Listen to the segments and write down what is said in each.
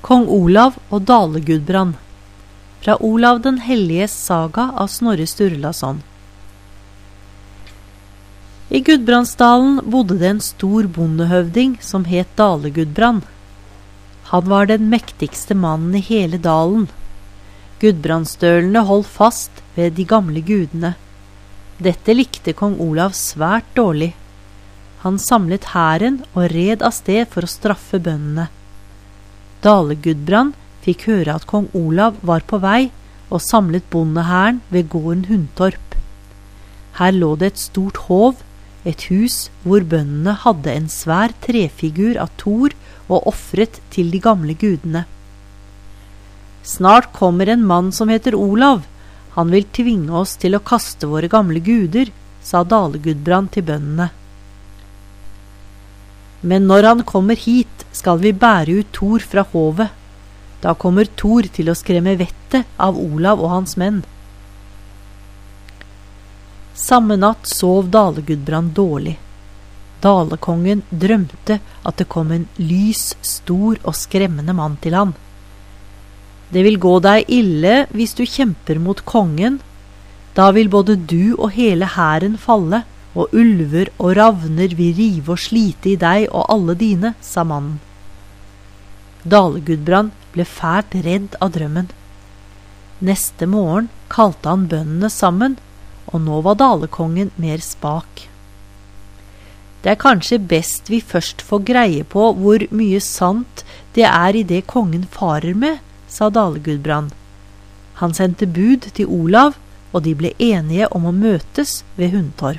Kong Olav og Dale Gudbrand. Fra Olav den helliges saga av Snorre Sturlason. I Gudbrandsdalen bodde det en stor bondehøvding som het Dale Gudbrand. Han var den mektigste mannen i hele dalen. Gudbrandsdølene holdt fast ved de gamle gudene. Dette likte kong Olav svært dårlig. Han samlet hæren og red av sted for å straffe bøndene. Dale Gudbrand fikk høre at kong Olav var på vei og samlet bondehæren ved gården Hundtorp. Her lå det et stort hov, et hus hvor bøndene hadde en svær trefigur av Thor og offret til de gamle gudene. Snart kommer en mann som heter Olav. Han vil tvinge oss til å kaste våre gamle guder, sa Dale Gudbrand til bøndene. Men når han kommer hit, skal vi bære ut Thor fra hovet. Da kommer Thor til å skremme vettet av Olav og hans menn. Samme natt sov Dale Gudbrand dårlig. Dalekongen drømte at det kom en lys, stor og skremmende mann til han. Det vil gå deg ille hvis du kjemper mot kongen. Da vil både du og hele hæren falle, og ulver og ravner vil rive og slite i deg og alle dine, sa mannen. Dale Gudbrand ble fælt redd av drømmen. Neste morgen kalte han bøndene sammen, og nå var Dalekongen mer spak. Det kanskje best vi først får greie på hvor mye sant det i det kongen farer med, sa Dale Gudbrand. Han sendte bud til Olav, og de ble enige om å møtes ved Hundtorp.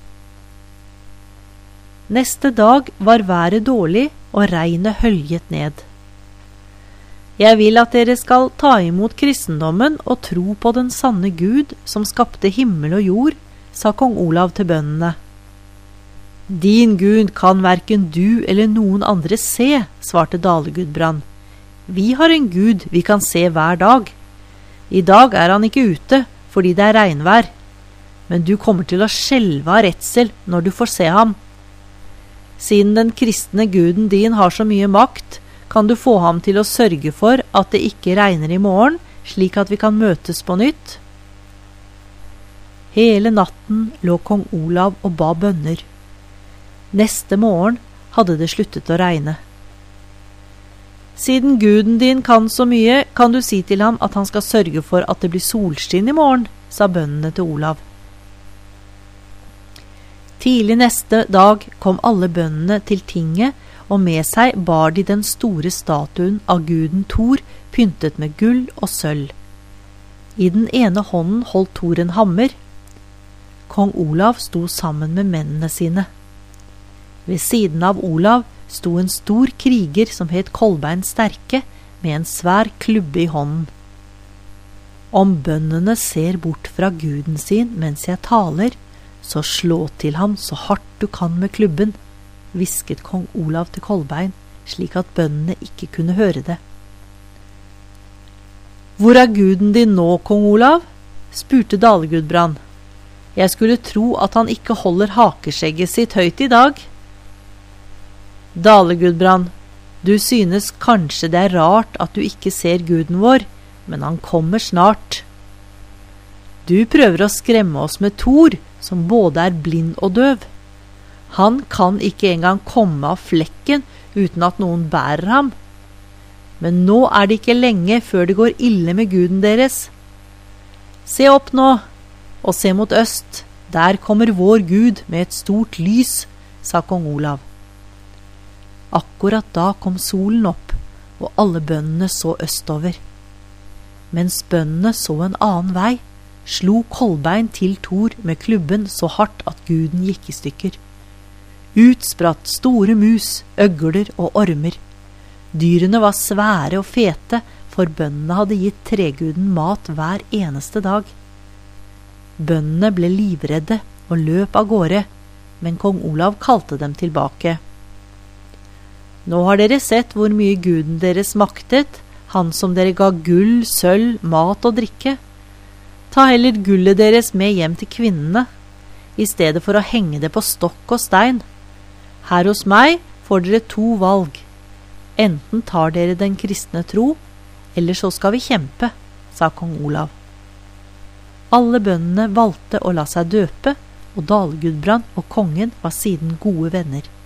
Neste dag var været dårlig, og regnet høljet ned. Jeg vil at dere skal ta imot kristendommen og tro på den sanne Gud som skapte himmel og jord, sa kong Olav til bøndene. Din Gud kan hverken du eller noen andre se, svarte Dale Gudbrand. Vi har en Gud vi kan se hver dag. I dag han ikke ute, fordi det regnvær. Men du kommer til å skjelve av redsel når du får se ham. Siden den kristne guden din har så mye makt, kan du få ham til å sørge for at det ikke regner i morgen, slik at vi kan møtes på nytt. Hele natten lå kong Olav og ba bønner. Neste morgen hadde det sluttet å regne. Siden guden din kan så mye, kan du si til ham at han skal sørge for at det blir solskinn i morgen, sa bøndene til Olav. Tidlig neste dag kom alle bøndene til tinget, og med seg bar de den store statuen av guden Thor, pyntet med gull og sølv. I den ene hånden holdt Thor en hammer. Kong Olav sto sammen med mennene sine. Ved siden av Olav sto en stor kriger som het Kolbein Sterke, med en svær klubbe i hånden. Om bøndene ser bort fra guden sin mens jeg taler, så slå til ham så hardt du kan med klubben, hvisket kong Olav til Kolbein, slik at bøndene ikke kunne høre det. Hvor guden din nå, kong Olav? Spurte Dale Gudbrand. Jeg skulle tro at han ikke holder hakeskjegget sitt høyt i dag. Dale Gudbrand, du synes kanskje det rart at du ikke ser guden vår, men han kommer snart. Du prøver å skremme oss med Thor, som både blind og døv. Han kan ikke engang komme av flekken uten at noen bærer ham. Men nå det ikke lenge før det går ille med guden deres. Se opp nå, og se mot øst. Der kommer vår Gud med et stort lys, sa kong Olav. Akkurat da kom solen opp, og alle bøndene så østover. Mens bøndene så en annen vei, slo Kolbein til Thor med klubben så hardt at guden gikk i stykker. Utspratt store mus, øgler og ormer. Dyrene var svære og fete, for bøndene hadde gitt treguden mat hver eneste dag. Bøndene ble livredde og løp av gårde, men kong Olav kalte dem tilbake. Nå har dere sett hvor mye guden deres maktet, han som dere ga gull, sølv, mat og drikke. Ta heller gullet deres med hjem til kvinnene, i stedet for å henge det på stokk og stein. Her hos meg får dere 2 valg. Enten tar dere den kristne tro, eller så skal vi kjempe, sa kong Olav. Alle bøndene valgte å la seg døpe, og Dale-Gudbrand og kongen var siden gode venner.